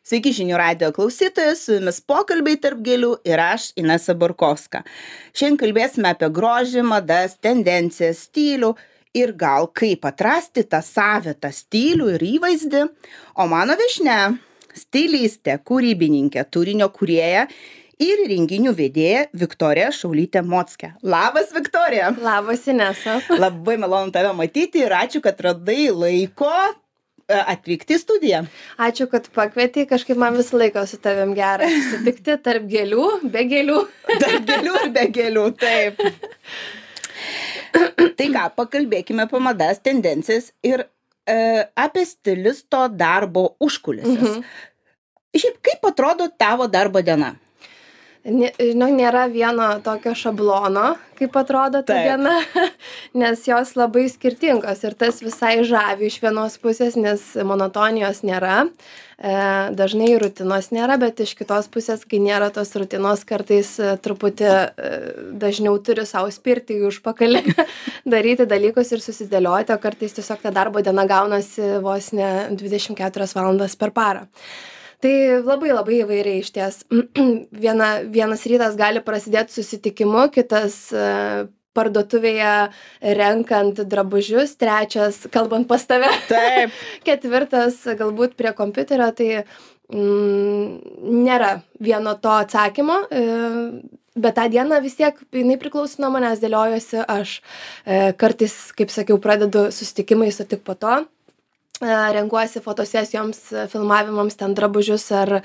Sveiki žinių radio klausytojai, su jumis pokalbiai tarp gėlių ir aš, Inesa Borkovska. Šiandien kalbėsime apie grožį, madas, tendencijas, stilių ir gal kaip atrasti tą savitą stilių ir įvaizdį. O mano viešnia - stilistė, kūrybininkė, turinio kūrėja ir renginių vedėja Viktorija Šaulytė-Mockė. Labas, Viktorija. Labas, Inesa. Labai malonu tave matyti ir ačiū, kad radai laiko atvykti į studiją. Ačiū, kad pakvietei, kažkaip man visą laiką su tavim gera susitikti tarp gėlių, be gėlių. Tarp gėlių ir be gėlių, taip. Tai ką, pakalbėkime apie madas, tendencijas ir apie stilisto darbo užkulisius. Šiaip, kaip atrodo tavo darbo diena? Nėra vieno tokio šablono, kaip atrodo ta diena, nes jos labai skirtingos ir tas visai žavi iš vienos pusės, nes monotonijos nėra, dažnai rutinos nėra, bet iš kitos pusės, kai nėra tos rutinos, kartais truputį dažniau turi savo spirti į užpakalį, daryti dalykus ir susidėlioti, o kartais tiesiog ta darbo diena gaunasi vos ne 24 valandas per parą. Tai labai įvairiai išties. Vienas rytas gali prasidėti susitikimu, kitas parduotuvėje renkant drabužius, trečias kalbant pas tave, ketvirtas galbūt prie kompiuterio, tai nėra vieno to atsakymo, bet tą dieną vis tiek jinai priklauso nuo manęs, dėliojuosi aš. Kartais, kaip sakiau, pradedu susitikimais, o tik po to renkuosi fotosesijoms, filmavimams ten drabužius ar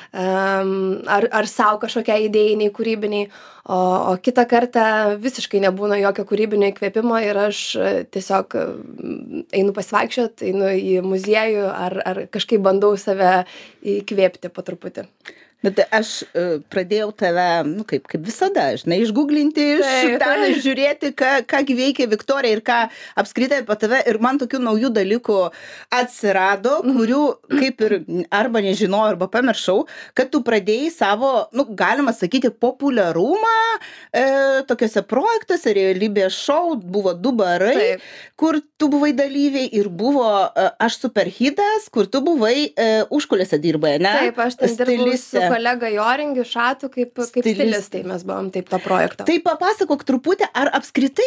savo kažkokiai idėjiniai, kūrybiniai, o kitą kartą visiškai nebūna jokio kūrybinio įkvėpimo ir aš tiesiog einu pasivaikščiot, einu į muziejų ar kažkaip bandau save įkvėpti po truputį. Bet aš pradėjau tave, kaip visada, išguglinti, žiūrėti, ką veikia Viktorija ir ką apskritai apie tave. Ir man tokių naujų dalykų atsirado, kurių kaip ir arba nežinojau, arba pamiršau, kad tu pradėjai savo, galima sakyti, populiarumą tokiuose projektuose, realybės šou, buvo 2 barai, kur tu buvai dalyviai ir buvo Aš superhitas, kur tu buvai užkulėse dirbai, ne? Taip, aš ten dirbau su kolega Joringiu Šatu kaip stilistai mes buvom taip to projekto. Tai papasakok truputį, ar apskritai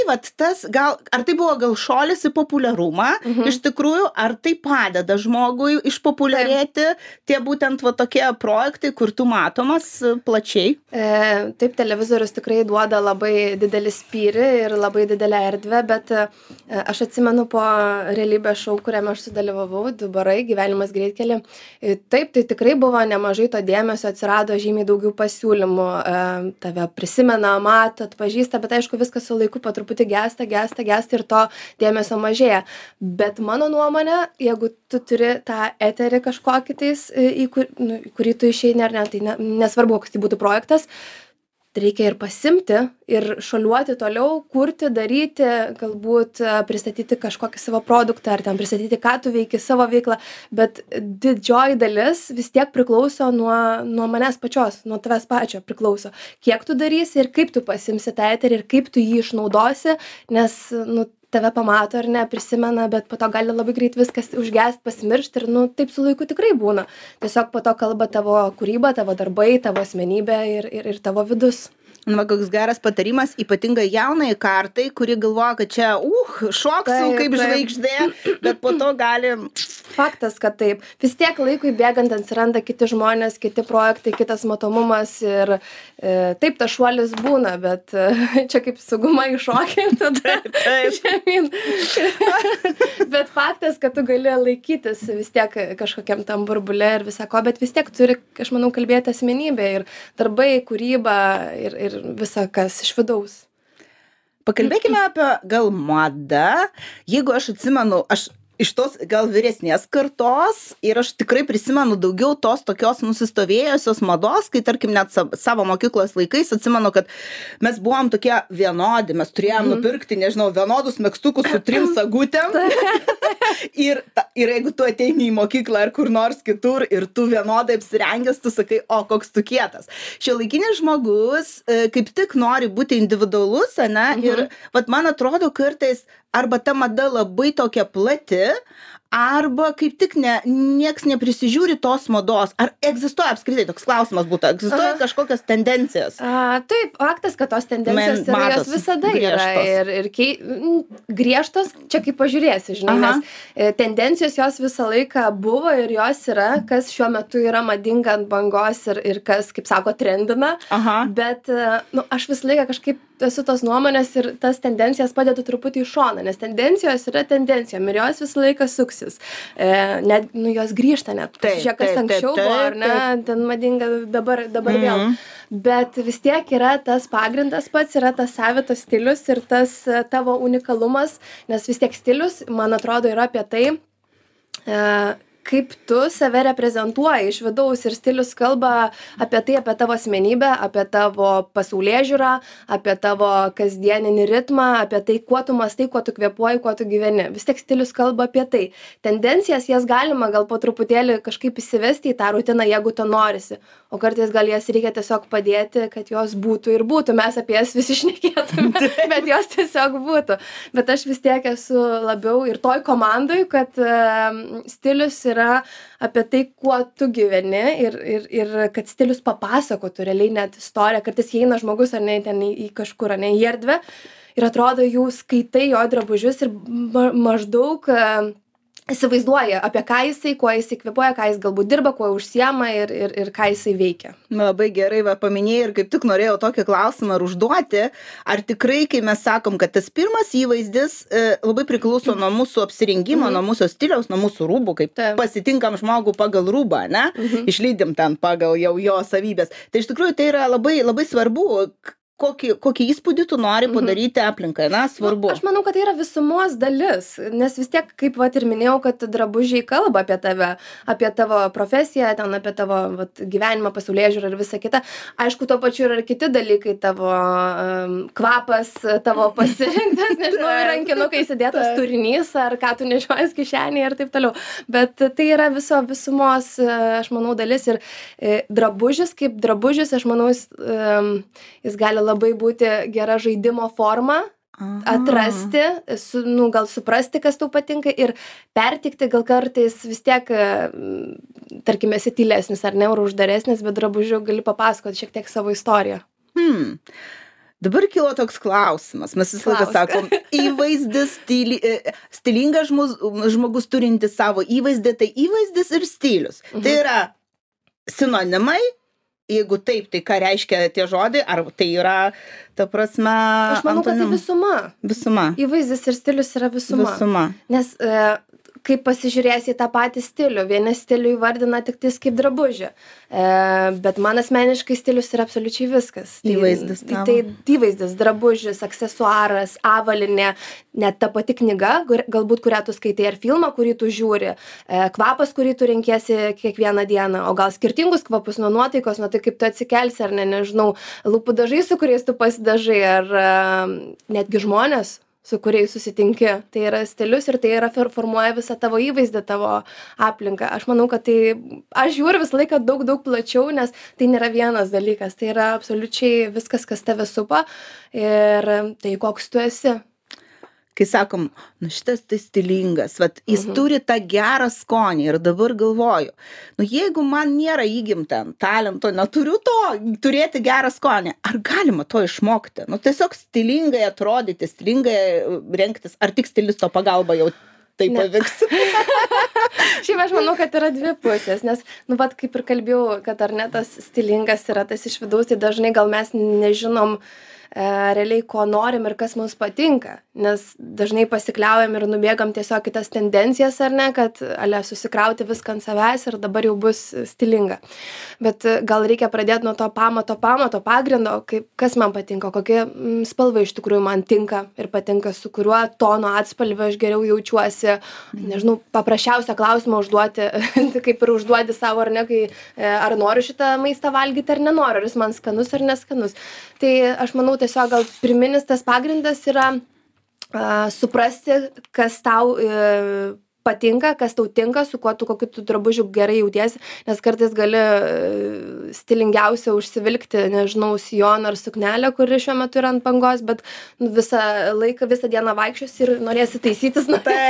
ar tai buvo gal šuolis į populiarumą, iš tikrųjų, ar tai padeda žmogui išpopuliarėti tie būtent tokie projektai, kur tu matomas plačiai? Taip, televizorius tikrai duoda labai didelį spyrį ir labai didelę erdvę, bet aš atsimenu po realybės šou, kuriame aš sudalyvavau, 2 barai, Gyvenimas greitkely. Taip, tai tikrai buvo nemažai to dėmesio, atsirado žymiai daugiau pasiūlymų, tave prisimena, mato, atpažįsta, bet aišku, viskas su laiku po truputį gęsta ir to dėmesio mažėja. Bet mano nuomonė, jeigu tu turi tą eterį kažkokį tais, į kurį tu išeini ar ne, tai nesvarbu, koks tai būtų projektas, reikia ir pasimti, ir šuoliuoti toliau, kurti, daryti, galbūt pristatyti kažkokį savo produktą, ar ten pristatyti, ką tu veiki, savo veiklą, bet didžioji dalis vis tiek priklauso nuo manęs pačios, nuo tavęs pačio priklauso. Kiek tu darysi ir kaip tu pasimsi tą eterį ir kaip tu jį išnaudosi, nes, tave pamato ar ne, prisimena, bet po to gali labai greit viskas užgest, pasimiršti ir, taip su laiku tikrai būna. Tiesiog po to kalba tavo kūryba, tavo darbai, tavo asmenybė ir tavo vidus. Koks geras patarimas, ypatingai jaunai kartai, kuri galvoja, kad čia, šoksiu kaip žvaigždė, bet po to gali... Faktas, kad taip. Vis tiek laikui bėgant atsiranda kiti žmonės, kiti projektai, kitas matomumas ir taip, tas šuolis būna, bet čia kaip suguma iššokė ir tada žemyn. Bet faktas, kad tu gali laikytis vis tiek kažkokiam tam burbule ir visako, bet vis tiek turi, aš manau, kalbėti asmenybė ir darbai, kūryba ir visa kas iš vidaus. Pakalbėkime apie gal madą. Jeigu aš atsimenu, aš iš tos gal vyresnės kartos ir aš tikrai prisimenu daugiau tos tokios nusistovėjusios mados, kai tarkim net savo mokyklos laikais atsimenu, kad mes buvom tokie vienodi, mes turėjom nupirkti, nežinau, vienodus megztukus su 3 sagutėm ir jeigu tu ateini į mokyklą ar kur nors kitur ir tu vienodai apsirengęs, tu sakai, koks tu kietas. Šiuolaikinis žmogus kaip tik nori būti individualus, ane, ir man atrodo kartais arba ta mada labai tokia plati, arba kaip tik nieks neprisižiūri tos mados. Ar egzistuoja apskritai, toks klausimas būtų, egzistuoja kažkokios tendencijos? Taip, faktas, kad tos tendencijos yra, jos visada griežtos. Griežtos, čia kaip pažiūrėsi, žinai, nes tendencijos jos visą laiką buvo ir jos yra, kas šiuo metu yra madinga ant bangos ir kas, kaip sako, trendina. Bet aš visą laiką kažkaip esu tos nuomonės ir tas tendencijas padedu truputį į šoną, nes tendencijos yra tendencijom ir jos visą laiką suksis. Net, jos grįžta net. Žiūrėk, kas anksčiau buvo, ar ne, ten madinga dabar vėl. Bet vis tiek yra tas pagrindas pats, yra tas savitas stilius ir tas tavo unikalumas, nes vis tiek stilius, man atrodo, yra apie tai, kaip tu save reprezentuoji iš vidaus ir stilius kalba apie tai, apie tavo asmenybę, apie tavo pasaulėžiūrą, apie tavo kasdieninį ritmą, apie tai, kuo tu mąstai, kuo tu kvėpuoji, kuo tu gyveni. Vis tiek stilius kalba apie tai. Tendencijas jas galima gal po truputėlį kažkaip įsivesti į tą rutiną, jeigu to norisi. O kartais gal jas reikia tiesiog padėti, kad jos būtų ir būtų. Mes apie jas visi šnekėtume, bet jos tiesiog būtų. Bet aš vis tiek esu labiau ir toj komandoj, kad stilius yra apie tai, kuo tu gyveni ir kad stilius papasakotų realiai net istoriją. Kartais įeina žmogus ar ne ten į kažkur, ar ne į erdvę ir atrodo, jau skaitai jo drabužius ir maždaug įsivaizduoja, apie ką jisai, kuo jisai kvėpuoja, ką jis galbūt dirba, kuo užsiema ir ką jisai veikia. Labai gerai paminėjai ir kaip tik norėjau tokį klausimą užduoti. Ar tikrai, kai mes sakom, kad tas pirmas įvaizdis labai priklauso nuo mūsų apsirengimo, nuo mūsų stiliaus, nuo mūsų rūbų, kaip pasitinkam žmogų pagal rūbą, ne? Išlydim ten pagal jau jo savybės. Tai iš tikrųjų tai yra labai, labai svarbu. Kokį įspūdį tu nori padaryti aplinkai, na, svarbu. Aš manau, kad tai yra visumos dalis, nes vis tiek, kaip ir minėjau, kad drabužiai kalba apie tave, apie tavo profesiją, ten apie tavo gyvenimą, pasaulėžiūrą ir visą kitą. Aišku, tuo pačiu yra ir kiti dalykai, tavo kvapas, tavo pasirinktas, nežinau, rankinukai įsidėtas turinys, ar ką tu nešiojas kišenėje ir taip toliau. Bet tai yra visumos, aš manau, dalis ir drabužis, kaip drabužis, aš manau, jis gali labai būti gera žaidimo forma, atrasti, gal suprasti, kas tau patinka ir pertikti gal kartais vis tiek, tarkime, esi tylesnis ar ne, ar uždaresnis, bet drabužiu gali papasakoti šiek tiek savo istoriją. Dabar kilo toks klausimas, mes visą laiką sakom, įvaizdis, stilingas žmogus turintis savo įvaizdį, tai įvaizdis ir stilius. Tai yra sinonimai. Jeigu taip, tai ką reiškia tie žodai, ar tai yra, ta prasme... Aš manau, kad tai visuma. Visuma. Įvaizdis ir stilius yra visuma. Visuma. Nes kaip pasižiūrėsi į tą patį stilių, vieni stilių įvardina tik tais kaip drabužį, bet man asmeniškai stilius yra absoliučiai viskas. Įvaizdis. Tai įvaizdis, drabužis, aksesuaras, avalinė, net ta pati knyga, galbūt kurią tu skaitai, ar filmą, kurį tu žiūri, kvapas, kurį tu renkiesi kiekvieną dieną, o gal skirtingus kvapus nuo nuotaikos, nuo tai kaip tu atsikelsi, ar ne, nežinau, lūpų dažai, su kuriais tu pasidažai, ar netgi žmonės, su kuriais susitinki. Tai yra stilius ir tai yra formuoja visą tavo įvaizdį, tavo aplinką. Aš manau, kad tai, aš žiūriu visą laiką daug plačiau, nes tai nėra vienas dalykas, tai yra absoliučiai viskas, kas tave supa ir tai koks tu esi. Kai sakom, šitas tai stilingas, jis turi tą gerą skonį ir dabar galvoju, jeigu man nėra įgimta talento, neturiu to, turėti gerą skonį, ar galima to išmokti? Tiesiog stilingai atrodyti, stilingai rengtis, ar tik stilisto pagalba jau tai pavyks? Šiaip aš manau, kad yra dvi pusės, nes, kaip ir kalbėjau, kad ar ne tas stilingas yra tas iš vidaus, tai dažnai gal mes nežinom realiai, ko norim ir kas mums patinka, nes dažnai pasikliaujam ir nubėgam tiesiog kitas tendencijas, ar ne, kad susikrauti viską ant savęs ir dabar jau bus stilinga. Bet gal reikia pradėti nuo to pamato pagrindo, kas man patinka, kokie spalva iš tikrųjų man tinka ir patinka, su kuriuo tono atspalviu aš geriau jaučiuosi, nežinau, paprasčiausią klausimą užduoti, kaip ir užduodi savo, ar ne, ar noriu šitą maistą valgyti ar nenoriu, ar jis man skanus ar neskanus. Tai aš manau, tiesiog gal pirminis tas pagrindas yra suprasti, kas tau patinka, kas tau tinka, su kuo tu kokiu tu drabužiu gerai jautiesi, nes kartais gali stilingiausia užsivilkti, nežinau, sijoną ar suknelę, kuri šiuo metu yra ant bangos, bet visą laiką, visą dieną vaikščios ir norėsi taisytis,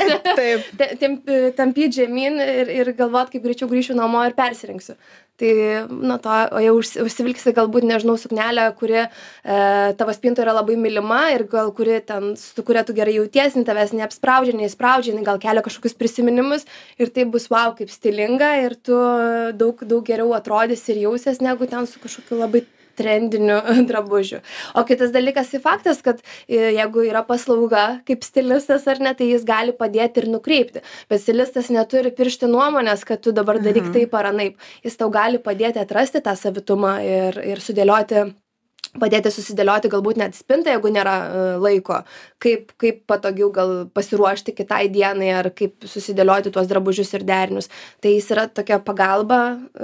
tampyti žemyn ir galvot, kaip greičiau grįšiu namo ir persirengsiu. Tai, o jau užsivilksi galbūt, nežinau, suknelę, kuri tavo spintoje yra labai mylima ir gal kuri ten, su kuria tu gerai jautiesi, tavęs neapspraudžia, neįspraudžia, gal kelia kažkokius prisiminimus ir tai bus wow, kaip stilinga ir tu daug geriau atrodysi ir jausies negu ten su kažkokiu labai trendiniu drabužiu. O kitas dalykas tai faktas, kad jeigu yra paslauga kaip stilistas ar ne, tai jis gali padėti ir nukreipti. Bet stilistas neturi piršti nuomonės, kad tu dabar daryk taip ar anaip. Jis tau gali padėti atrasti tą savitumą ir sudėlioti, padėti susidėlioti galbūt net spintą, jeigu nėra laiko, kaip patogiau gal pasiruošti kitai dienai ar kaip susidėlioti tuos drabužius ir derinius. Tai jis yra tokia pagalba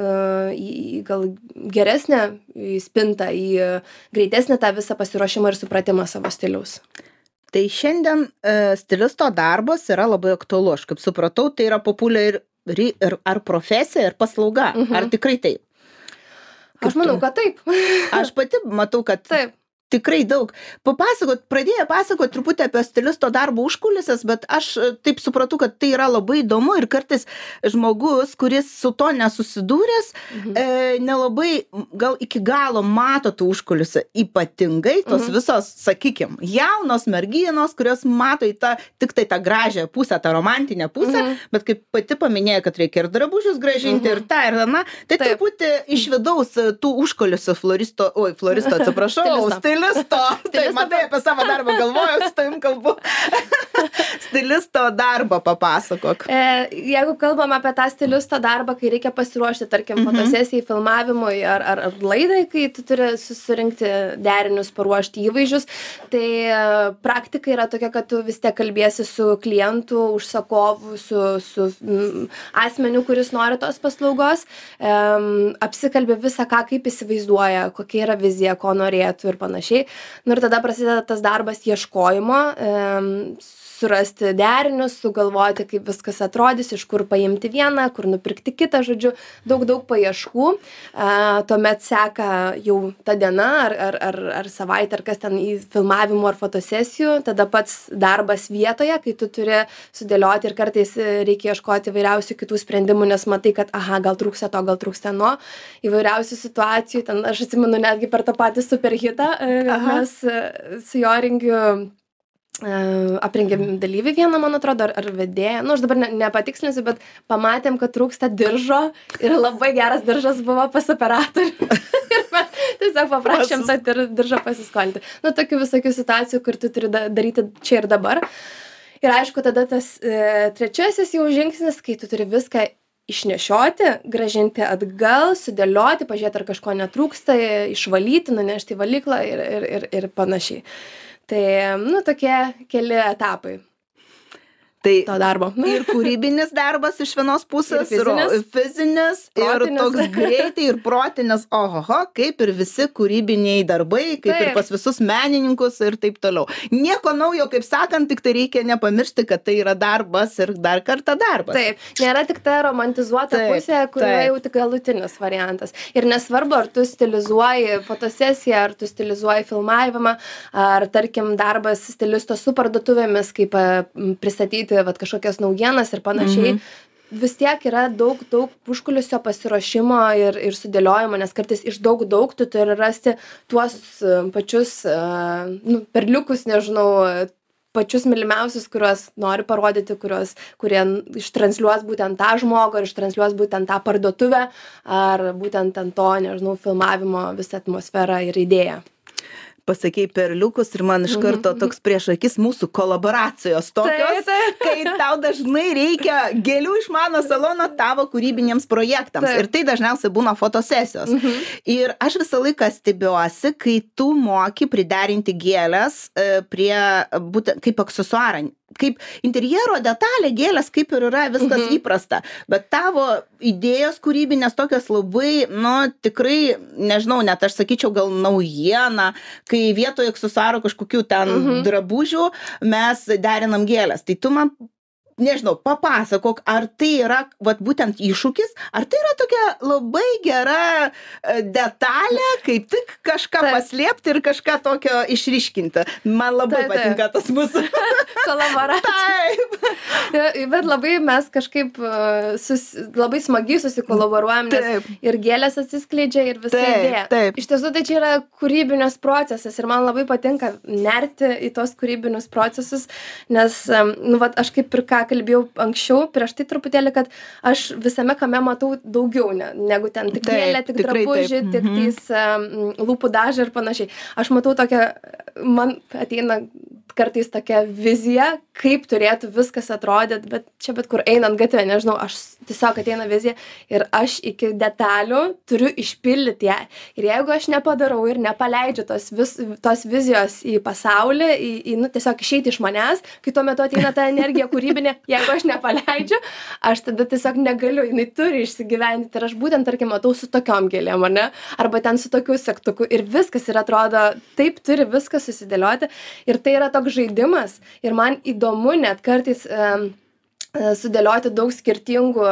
į gal geresnę į spintą, į greitesnį tą visą pasiruošimą ir supratimą savo stiliaus. Tai šiandien stilisto darbas yra labai aktualu. Aš kaip supratau, tai yra populiari ar profesija, ir paslauga. Ar tikrai taip? Aš manau, kad taip. Aš pati matau, kad taip. Tikrai daug. Pradėjo pasakoti truputį apie stilisto darbo užkulisės, bet aš taip supratau, kad tai yra labai įdomu ir kartais žmogus, kuris su to nesusidūręs, nelabai gal iki galo mato tų užkulisę. Ypatingai tos visos, sakykim, jaunos merginos, kurios mato tik tai tą gražią pusę, tą romantinę pusę, bet kaip pati paminėjo, kad reikia ir drabužius grąžinti, ir tą, ir tą, tai truputį iš vidaus tų užkulisų floristo, atsiprašau, stilisto. Tai matai, apie savo darbą galvoju, su tavim kalbu. Stilisto darbą papasakok. Jeigu kalbam apie tą stilisto darbą, kai reikia pasiruošti, tarkim, fotosesijai, filmavimui ar laidai, kai tu turi susirinkti derinius, paruošti įvaizdžius, tai praktika yra tokia, kad tu vis tiek kalbėsi su klientu, užsakovu, su asmeniu, kuris nori tos paslaugos, apsikalbė visą ką, kaip įsivaizduoja, kokia yra vizija, ko norėtų ir panašiai. Nu ir tada prasideda tas darbas ieškojimo, surasti derinius, sugalvoti, kaip viskas atrodys, iš kur paimti vieną, kur nupirkti kitą, žodžiu, daug paieškų. Tuomet seka jau ta diena ar savaitė, ar kas ten į filmavimų ar fotosesijų, tada pats darbas vietoje, kai tu turi sudėlioti ir kartais reikia ieškoti įvairiausių kitų sprendimų, nes matai, kad gal trūksta to, gal trūksta no, įvairiausių situacijų. Ten aš atsimenu netgi per tą patį Superhitą, mes su Joringiu aprengėm dalyvį vieną, man atrodo, ar vedėją. Aš dabar nepatikslinsiu, bet pamatėm, kad trūksta diržo ir labai geras diržas buvo pas operatorių. Ir mes tiesiog paprašėm tą diržą pasiskolinti. Tokių visokių situacijų, kur tu turi daryti čia ir dabar. Ir aišku, tada tas trečiasis jau žingsnis, kai tu turi viską išnešioti, grąžinti atgal, sudėlioti, pažiūrėti, ar kažko netrūksta, išvalyti, nunešti į valyklą ir panašiai. Tai, tokie keli etapai. Tai to darbo. Ir kūrybinis darbas iš vienos pusės, ir fizinis, ir toks greitai, ir protinis, kaip ir visi kūrybiniai darbai, kaip ir pas visus menininkus ir taip toliau. Nieko naujo, kaip sakant, tik tai reikia nepamiršti, kad tai yra darbas ir dar kartą darbas. Taip, nėra tik ta romantizuota pusė, kurioje jau tik galutinis variantas. Ir nesvarbu, ar tu stilizuoji fotosesiją, ar tu stilizuoji filmavimą, ar tarkim darbas stilisto su parduotuvėmis, kaip pristatyti kažkokias naujienas ir panašiai, vis tiek yra daug užkulisio pasiruošimo ir sudėliojimo, nes kartais iš daug tu turi rasti tuos pačius perliukus, nežinau, pačius mylimiausius, kuriuos nori parodyti, kurie ištransliuos būtent tą žmogų, ar ištransliuos būtent tą parduotuvę, ar būtent ant to, nežinau, filmavimo visą atmosferą ir idėją. Pasakei perliukus ir man iš karto toks prieš akis mūsų kolaboracijos tokios, kai tau dažnai reikia gėlių iš mano salono tavo kūrybiniams projektams. Ir tai dažniausiai būna fotosesijos. Ir aš visą laiką stebiuosi, kai tu moki priderinti gėlės prie būtent kaip aksesuarą. Kaip interjero detalė, gėlės kaip ir yra viskas įprasta, bet tavo idėjos kūrybinės tokios labai, tikrai, nežinau, net aš sakyčiau gal naujiena, kai vietoje aksesuarų kažkokių ten drabužių mes derinam gėlės. Tai tu man nežinau, papasakok, ar tai yra vat, būtent iššūkis, ar tai yra tokia labai gera detalė, kaip tik kažką paslėpti ir kažką tokio išryškinti. Man labai patinka tas mūsų kolaboracija. Bet labai mes kažkaip labai smagiai susikolaboruojam, nes ir gėlės atsiskleidžia ir visa idėja. Iš tiesų, tai čia yra kūrybinis procesas ir man labai patinka nerti į tos kūrybinius procesus, nes, aš kaip ir ką kalbėjau anksčiau, prieš tai truputėlį, kad aš visame kame matau daugiau, negu ten tik gėlė, tik drabužį, tik tais lūpų dažą ir panašiai. Aš matau tokią, man ateina kartais tokia vizija, kaip turėtų viskas atrodyti, bet čia bet kur einant gatvę, nežinau, aš tiesiog ateina vizija ir aš iki detalių turiu išpildyti ją. Ir jeigu aš nepadarau ir nepaleidžiu tos vizijos į pasaulį, tiesiog išeiti iš manęs, kai tuo metu ateina ta energija kūrybinė, jeigu aš nepaleidžiu, aš tada tiesiog negaliu, jinai turi išsigyventi. Ir aš būtent, tarkim, matau su tokiom gėlėm, ne? Arba ten su tokiu segtuku ir viskas ir atrodo, taip turi viskas susidėlioti. Ir tai yra toks žaidimas ir man įdomu net kartais sudėlioti daug skirtingų,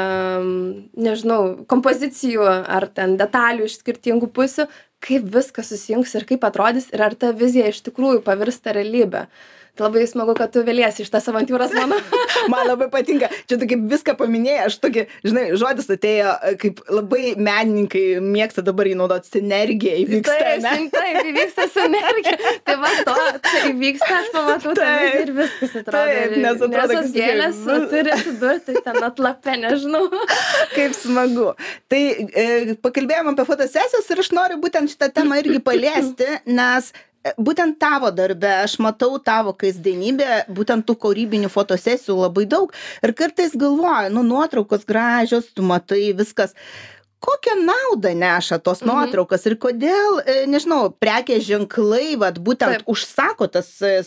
nežinau, kompozicijų ar ten detalių iš skirtingų pusių, kaip viskas susijungs ir kaip atrodys ir ar ta vizija iš tikrųjų pavirsta realybę. Tai labai smagu, kad tu vėliesi iš tas avantūras mano. Man labai patinka. Čia tu kaip viską paminėjai, aš tokį, žinai, žodis atėjo, kaip labai menininkai mėgsta dabar įnaudoti sinergiją įvyksta. Taip, įvyksta sinergija. Tai va to, tai įvyksta, aš pamatau tą viziją ir viskas atrodo. Taip, nes atrodo, kad gėlės turi atsidurti ten atlape, nežinau. Kaip smagu. Tai pakalbėjom apie fotosesijas ir aš noriu būtent šitą temą irgi paliesti, nes būtent tavo darbe, aš matau tavo kasdienybę, būtent tų kūrybinių fotosesijų labai daug ir kartais galvoju, nuotraukos gražios, tu matai viskas. Kokią naudą neša tos nuotraukas ir kodėl, nežinau, prekės ženklai, būtent užsako tas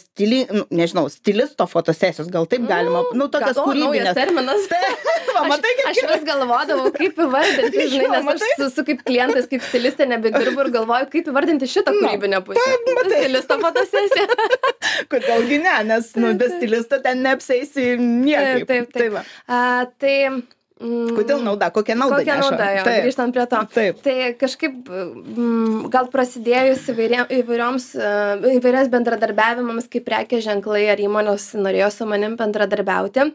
stilisto fotosesijos, gal taip galima, tokias kūrybinės. Naujas terminas. Aš vis galvodavau, kaip įvardinti, žinai, nes aš su kaip klientais, kaip stilistė nebedirbu ir galvoju, kaip įvardinti šitą kūrybinę pusę. Stilisto fotosesiją. Kodėlgi ne, nes be stilisto ten neapseisi niekaip. Tai kodėl nauda? Kokia nauda? Kokia nauda, jo, grįžtant prie to. Taip. Tai kažkaip gal prasidėjus įvairias bendradarbiavimams, kaip prekės ženklai ar įmonės norėjo su manim bendradarbiauti.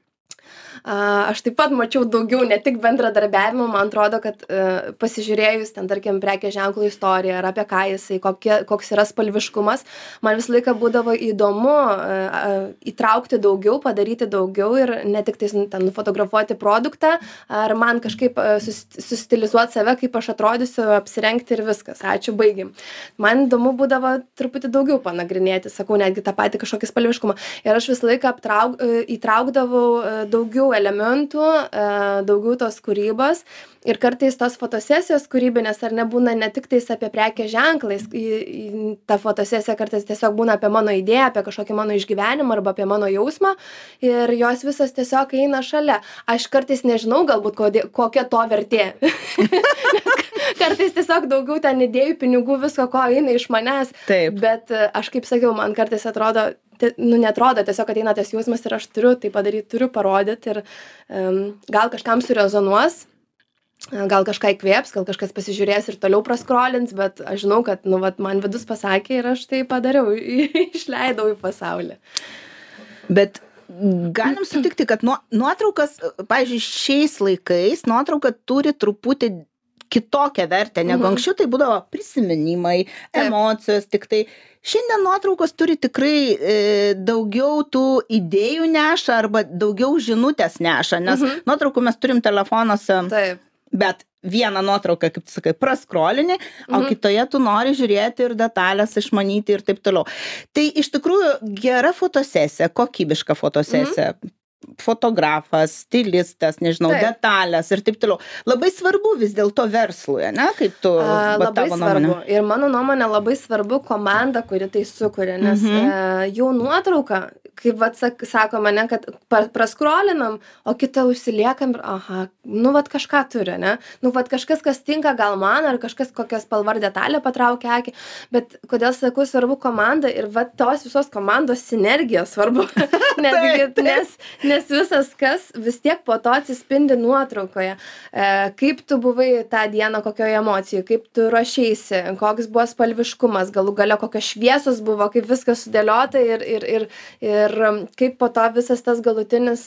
Aš taip pat mačiau daugiau, ne tik bendradarbiavimo, man atrodo, kad pasižiūrėjus ten, tarkim, prekės ženklo istoriją ar apie ką jisai, koks yra spalviškumas, man visą laiką būdavo įdomu įtraukti daugiau, padaryti daugiau ir ne tik ten nufotografuoti produktą, ar man kažkaip sustilizuoti save, kaip aš atrodysiu, apsirengti ir viskas. Ačiū, baigim. Man įdomu būdavo truputį daugiau panagrinėti, sakau, netgi tą patį kažkokį spalviškumą. Ir aš visą laiką įtraukdavau daugiau elementų, daugiau tos kūrybos ir kartais tos fotosesijos kūrybinės ar nebūna ne tik tais apie prekės ženklais, ta fotosesija kartais tiesiog būna apie mano idėją, apie kažkokį mano išgyvenimą arba apie mano jausmą ir jos visas tiesiog eina šalia. Aš kartais nežinau galbūt kokia to vertė. Kartais tiesiog daugiau ten idėjų, pinigų, visko, ko eina iš manęs. Taip. Bet aš kaip sakiau, man kartais atrodo, netrodo, tiesiog ateina tas jausmas ir aš turiu tai padaryti, turiu parodyti ir gal kažkam surezonuos, gal kažką įkvėps, gal kažkas pasižiūrės ir toliau praskrolins, bet aš žinau, kad man vidus pasakė ir aš tai padariau, išleidau į pasaulį. Bet galim sutikti, kad nuotraukas, pavyzdžiui, šiais laikais nuotrauka turi truputį kitokią vertę, negu anksčiau tai būdavo prisiminimai, emocijos, tik tai šiandien nuotraukos turi tikrai daugiau tų idėjų neša arba daugiau žinutės neša, nes nuotraukų mes turim telefonuose, bet vieną nuotrauką, kaip tu sakai, praskrolinį, o kitoje tu nori žiūrėti ir detalės išmanyti ir taip toliau. Tai iš tikrųjų gera fotosesija, kokybiška fotosesija, fotografas, stilistas, nežinau, detalės ir taip toliau. Labai svarbu vis dėlto verslui, ne? Kaip tu, labai svarbu. Ir mano nuomonė labai svarbu komanda, kuri tai sukuria, nes jau nuotrauka, kaip vat sako mane, kad praskrolinam, o kitą užsiliekam ir aha, nu vat kažką turi, ne? Nu vat kažkas, kas tinka gal man, ar kažkas kokias spalva ar detalė patraukia akį, bet kodėl sakau svarbu komanda ir vat tos visos komandos sinergija svarbu, nes visas kas vis tiek po to atsispindi nuotraukoje, kaip tu buvai tą dieną, kokioje emocijoje, kaip tu ruošeisi, koks buvo spalviškumas, galų gale kokios šviesos buvo, kaip viskas sudėliota ir kaip po to visas tas galutinis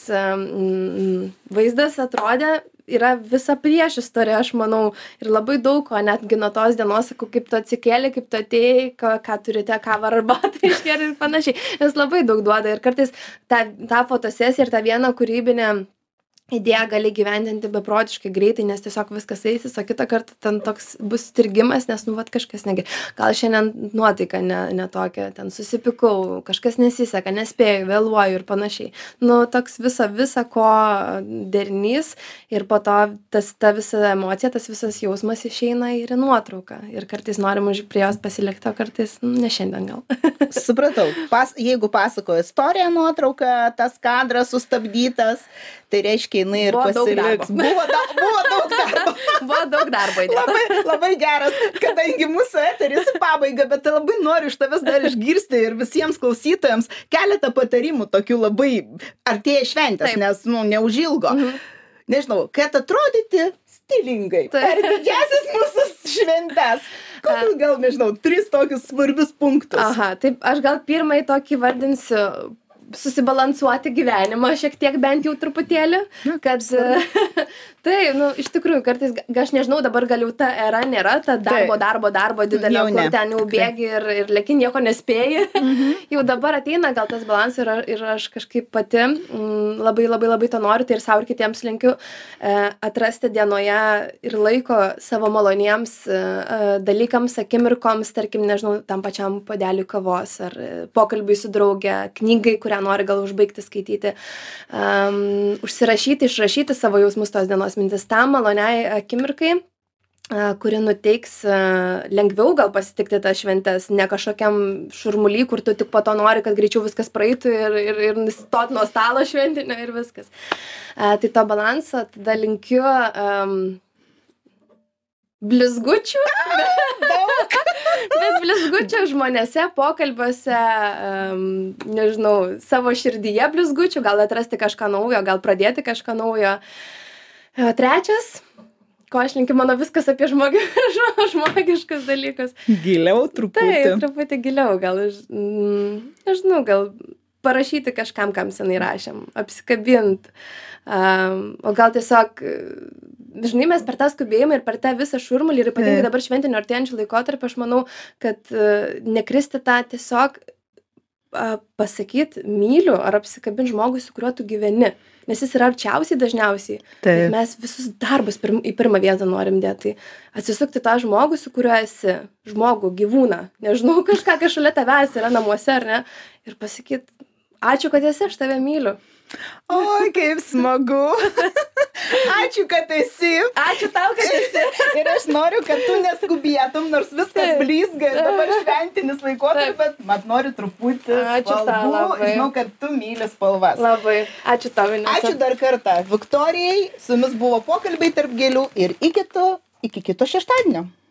vaizdas atrodė, yra visa priešistorė, aš manau, ir labai daug ko, netgi nuo tos dienos, sakau, kaip tu atsikėlė, kaip tu atėjai, ką turite, kavą arbatą išgeri ir panašiai, nes labai daug duoda ir kartais tą fotosesiją ir tą vieną kūrybinę idėją gali gyvendinti beprotiškai greitai, nes tiesiog viskas eisis, o kitą kartą ten toks bus stirgimas, nes nu vat kažkas negerai. Gal šiandien nuotaika ne tokia, ten susipykau, kažkas nesiseka, nespėju, vėluoju ir panašiai. Nu, toks visa ko derinys ir po to ta visa emocija, tas visas jausmas išeina ir į nuotrauką. Ir kartais norim prie jos pasilikti, o kartais ne šiandien gal. Supratau. Jeigu pasakoju istoriją nuotrauką, tas kadras sustabdytas, tai reiškia, jinai ir pasiliks. Buvo daug darbo. Buvo daug darbo įdėta. Labai geras, kadangi mūsų eteris į pabaigą, bet labai noriu iš tavęs dar išgirsti ir visiems klausytojams keletą patarimų tokių labai artėja šventės, nes, neužilgo. Nežinau, kad atrodyti stilingai. Per didžiasias mūsų šventes. Kokius gal, nežinau, 3 tokius svarbius punktus. Aha, taip, aš gal pirmąjį tokį vardinsiu susibalansuoti gyvenimą šiek tiek bent jau truputėlį, kad tai, iš tikrųjų, kartais, aš nežinau, dabar gal jau ta era nėra, ta darbo didelio, kur ten jau bėgi ir lėki nieko nespėji. Jau dabar ateina gal tas balansas ir aš kažkaip pati labai to noriu, tai ir savo ir kitiems linkiu atrasti dienoje ir laiko savo maloniems dalykams, akimirkoms, tarkim, nežinau, tam pačiam puodeliui kavos ar pokalbiui su drauge, knygai, kurią nori gal užbaigti skaityti, užsirašyti, išrašyti savo jausmus tos dienos mintis tam maloniai akimirkai, kuri nuteiks lengviau gal pasitikti tas šventes, ne kažkokiam šurmuly, kur tu tik po to nori, kad greičiau viskas praeitų ir stot nuo stalo šventinio ir viskas. Tai to balanso tada linkiu blizgučių, bet blizgučių žmonėse, pokalbiuose, nežinau, savo širdyje blizgučių, gal atrasti kažką naujo, gal pradėti kažką naujo. Trečias, ko aš linkiu, mano viskas apie žmogiškus dalykus. Giliau truputį. Taip, truputį giliau, gal, nežinau, gal parašyti kažkam, kam senai rašėm, apsikabint, o gal tiesiog žinai, mes per tą skubėjimą ir per tą visą šurmulį ir ypatingai dabar šventinio artėjančių laikotarpį, aš manau, kad nekristi tą tiesiog pasakyti myliu ar apsikabinti žmogui, su kuriuo tu gyveni, nes jis yra arčiausiai dažniausiai. Mes visus darbus į pirmą vietą norim dėti. Atsisukti tą žmogų, su kuriuo esi, žmogų, gyvūną, nežinau, kažką, kas šalia tavęs yra namuose, ar ne, ir pasakyti, ačiū, kad esi, aš tave myliu. Oi, kaip smagu. Ačiū, kad esi. Ačiū tau, kad esi. Ir aš noriu, kad tu neskubėtum, nors viskas blizga ir dabar šventinis laikotarpis, bet man noriu truputį spalvų. Žinau, kad tu myli spalvas. Labai. Ačiū tau, Inesa. Ačiū dar kartą Viktorijai. Su jumis buvo pokalbiai tarp gėlių ir iki kito šeštadienio.